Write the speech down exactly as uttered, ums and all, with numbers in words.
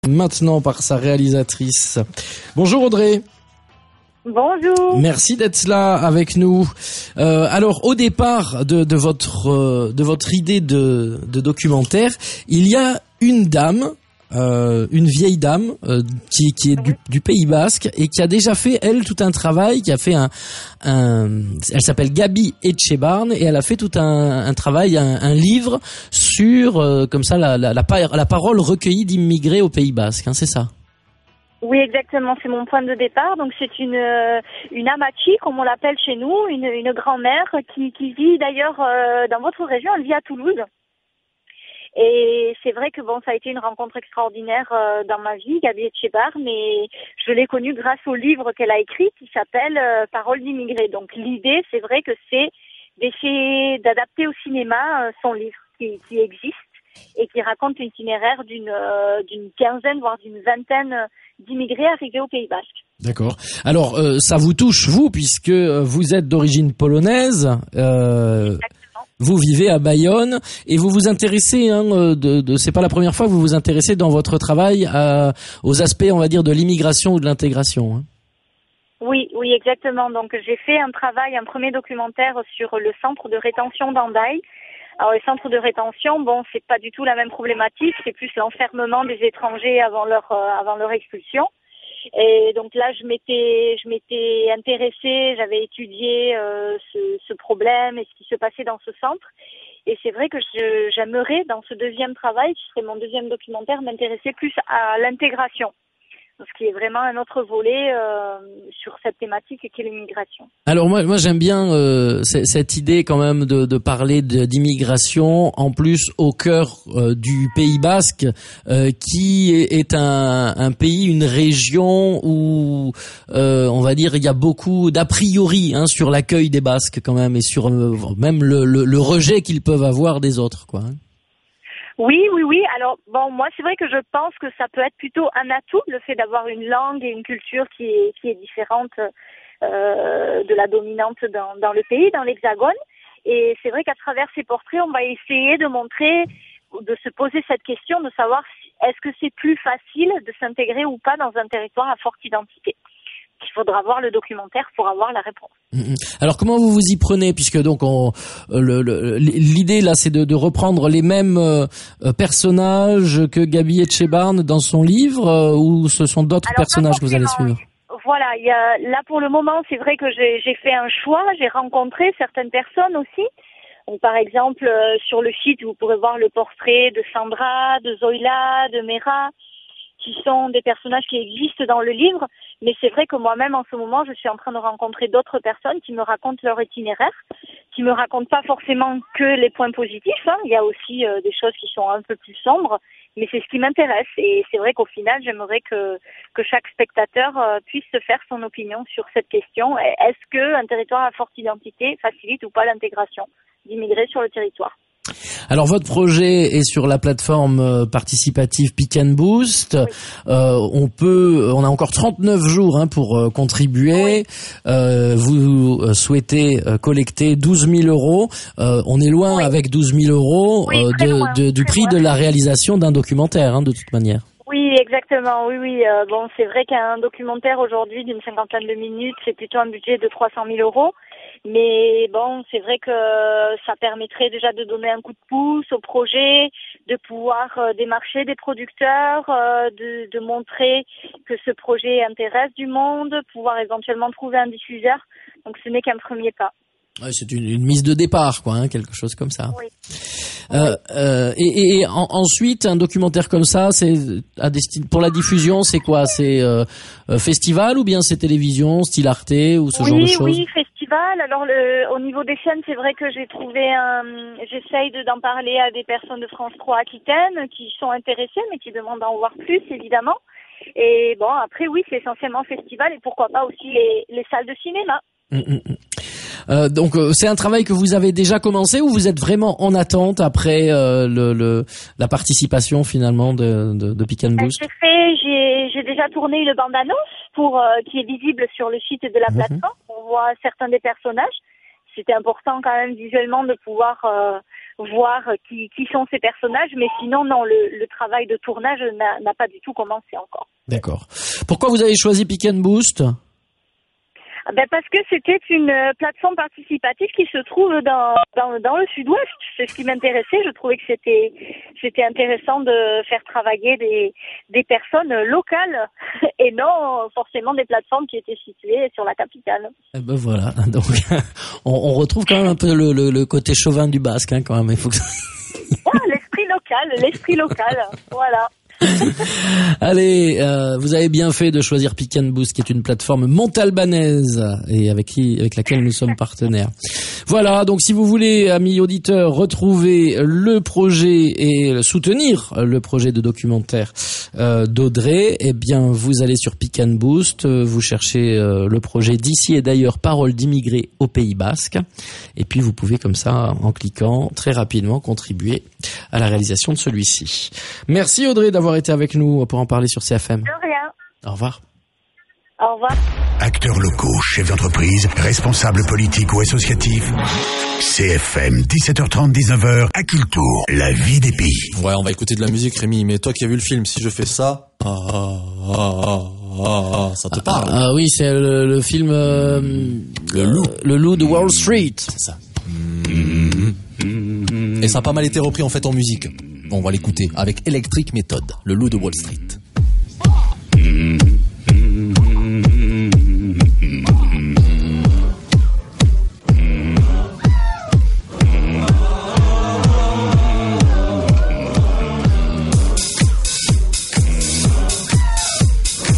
Maintenant par sa réalisatrice. Bonjour Audrey. Bonjour. Merci d'être là avec nous. Euh, alors au départ de, de votre euh, de votre idée de, de documentaire, il y a une dame, euh, une vieille dame euh, qui, qui est du, du Pays Basque et qui a déjà fait elle tout un travail, qui a fait un, un elle s'appelle Gabi Etxebarne et elle a fait tout un, un travail, un, un livre sur euh, comme ça la, la, la, la parole recueillie d'immigrés au Pays Basque, hein, c'est ça? Oui, exactement, c'est mon point de départ. Donc c'est une une amachi, comme on l'appelle chez nous, une, une grand-mère qui, qui vit d'ailleurs euh, dans votre région, elle vit à Toulouse. Et c'est vrai que bon, ça a été une rencontre extraordinaire euh, dans ma vie, Gabi Etxebarne, mais je l'ai connue grâce au livre qu'elle a écrit qui s'appelle euh, Paroles d'immigrés. Donc l'idée, c'est vrai que c'est d'essayer d'adapter au cinéma euh, son livre qui, qui existe et qui raconte l'itinéraire d'une euh, d'une quinzaine, voire d'une vingtaine d'immigrés arrivés au Pays Basque. D'accord. Alors, euh, ça vous touche, vous, puisque vous êtes d'origine polonaise, euh, vous vivez à Bayonne, et vous vous intéressez, hein, de, de, c'est pas la première fois que vous vous intéressez dans votre travail à, aux aspects, on va dire, de l'immigration ou de l'intégration. Hein. Oui, oui, exactement. Donc, j'ai fait un travail, un premier documentaire sur le centre de rétention d'Hendaye. Alors, les centres de rétention, bon, c'est pas du tout la même problématique, c'est plus l'enfermement des étrangers avant leur euh, avant leur expulsion. Et donc là, je m'étais je m'étais intéressée, j'avais étudié euh, ce, ce problème et ce qui se passait dans ce centre. Et c'est vrai que je, j'aimerais, dans ce deuxième travail, qui serait mon deuxième documentaire, m'intéresser plus à l'intégration. Ce qui est vraiment un autre volet euh, sur cette thématique qui est l'immigration. Alors moi, moi j'aime bien euh, c- cette idée quand même de, de parler de, d'immigration, en plus au cœur euh, du Pays Basque, euh, qui est, est un, un pays, une région où euh, on va dire il y a beaucoup d'a priori, hein, sur l'accueil des Basques quand même et sur euh, même le, le, le rejet qu'ils peuvent avoir des autres, quoi. Hein. Oui, oui, oui. Alors, bon, moi, c'est vrai que je pense que ça peut être plutôt un atout, le fait d'avoir une langue et une culture qui est, qui est différente euh, de la dominante dans, dans le pays, dans l'Hexagone. Et c'est vrai qu'à travers ces portraits, on va essayer de montrer, de se poser cette question, de savoir si, est-ce que c'est plus facile de s'intégrer ou pas dans un territoire à forte identité. Il faudra voir le documentaire pour avoir la réponse. Alors comment vous vous y prenez, puisque donc on, le, le, l'idée là c'est de, de reprendre les mêmes euh, personnages que Gabi Etxebarne dans son livre, euh, ou ce sont d'autres Alors, personnages que vous allez suivre? Voilà, il y a, là pour le moment c'est vrai que j'ai, j'ai fait un choix, j'ai rencontré certaines personnes aussi. Donc, par exemple euh, sur le site vous pourrez voir le portrait de Sandra, de Zoila, de Mera, qui sont des personnages qui existent dans le livre, mais c'est vrai que moi-même en ce moment je suis en train de rencontrer d'autres personnes qui me racontent leur itinéraire, qui me racontent pas forcément que les points positifs, hein. Il y a aussi euh, des choses qui sont un peu plus sombres, mais c'est ce qui m'intéresse et c'est vrai qu'au final j'aimerais que que chaque spectateur euh, puisse se faire son opinion sur cette question. Est-ce que un territoire à forte identité facilite ou pas l'intégration d'immigrés sur le territoire? Alors votre projet est sur la plateforme participative Pick and Boost. Oui. Euh, on peut, on a encore trente-neuf jours, hein, pour euh, contribuer. Oui. Euh, vous souhaitez euh, collecter douze mille euros. Euh, on est loin, oui, avec douze mille euros oui, euh, de, loin, de, du prix loin. de la réalisation d'un documentaire, hein, de toute manière. Oui, exactement. Oui, oui. Euh, bon, c'est vrai qu'un documentaire aujourd'hui d'une cinquantaine de minutes, c'est plutôt un budget de trois cent mille euros. Mais bon, c'est vrai que ça permettrait déjà de donner un coup de pouce au projet, de pouvoir euh, démarcher des producteurs, euh, de, de montrer que ce projet intéresse du monde, pouvoir éventuellement trouver un diffuseur. Donc ce n'est qu'un premier pas. Ouais, c'est une, une mise de départ, quoi, hein, quelque chose comme ça. Oui. Euh, euh, et, et en, ensuite, un documentaire comme ça, c'est à destin... pour la diffusion, c'est quoi? C'est euh, festival ou bien c'est télévision, style Arte ou ce oui, genre de choses? Oui, festival. Alors, le, au niveau des chaînes, c'est vrai que j'ai trouvé un... J'essaye de, d'en parler à des personnes de France trois Aquitaine qui sont intéressées, mais qui demandent à en voir plus, évidemment. Et bon, après, oui, c'est essentiellement festival et pourquoi pas aussi les, les salles de cinéma. Mmh, mmh. Euh, donc euh, c'est un travail que vous avez déjà commencé ou vous êtes vraiment en attente après euh, le, le la participation finalement de, de, de Pick and Boost? J'ai fait, j'ai, j'ai déjà tourné une bande-annonce pour euh, qui est visible sur le site de la mmh. plateforme. On voit certains des personnages. C'était important quand même visuellement de pouvoir euh, voir qui, qui sont ces personnages, mais sinon non, le, le travail de tournage n'a, n'a pas du tout commencé encore. D'accord. Pourquoi vous avez choisi Pick and Boost ? Ben parce que c'était une plateforme participative qui se trouve dans, dans, dans le sud-ouest. C'est ce qui m'intéressait. Je trouvais que c'était, c'était intéressant de faire travailler des, des personnes locales et non forcément des plateformes qui étaient situées sur la capitale. Eh ben voilà. Donc, on, on retrouve quand même un peu le, le, le côté chauvin du basque, hein, quand même. Il faut que ça... ah, l'esprit local, l'esprit local. Voilà. Allez, euh, vous avez bien fait de choisir Pick and Boost, qui est une plateforme montalbanaise et avec qui, avec laquelle nous sommes partenaires. Voilà, donc si vous voulez, amis auditeurs, retrouver le projet et soutenir le projet de documentaire euh, d'Audrey, eh bien, vous allez sur Pick and Boost, vous cherchez euh, le projet d'ici et d'ailleurs, paroles d'immigrés au Pays Basque, et puis vous pouvez comme ça, en cliquant, très rapidement contribuer à la réalisation de celui-ci. Merci Audrey d'avoir été avec nous pour en parler sur C F M. De rien. Au revoir. Au revoir. Acteurs locaux, chefs d'entreprise, responsables politiques ou associatifs. C F M, dix-sept heures trente, dix-neuf heures, à Kiltour, la vie des pays. Ouais, on va écouter de la musique, Rémi, mais toi qui as vu le film, si je fais ça, ah, ah, ah, ah, ah, ça te parle? Ah, ah oui, c'est le, le film euh, Le loup. euh, le loup de Wall Street. C'est ça. Et ça a pas mal été repris en fait en musique. On va l'écouter avec Electric Method, le loup de Wall Street.